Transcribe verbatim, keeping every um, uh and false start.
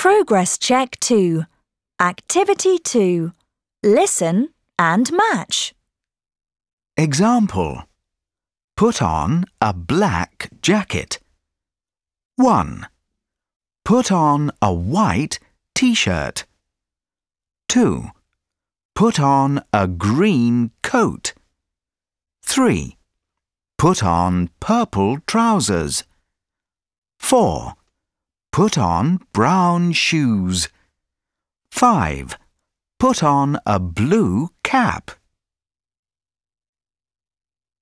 Progress Check two. Activity two. Listen and match. Example. Put on a black jacket. one. Put on a white t-shirt. two. Put on a green coat. three. Put on purple trousers. four. Put on brown shoes. five. Put on a blue cap.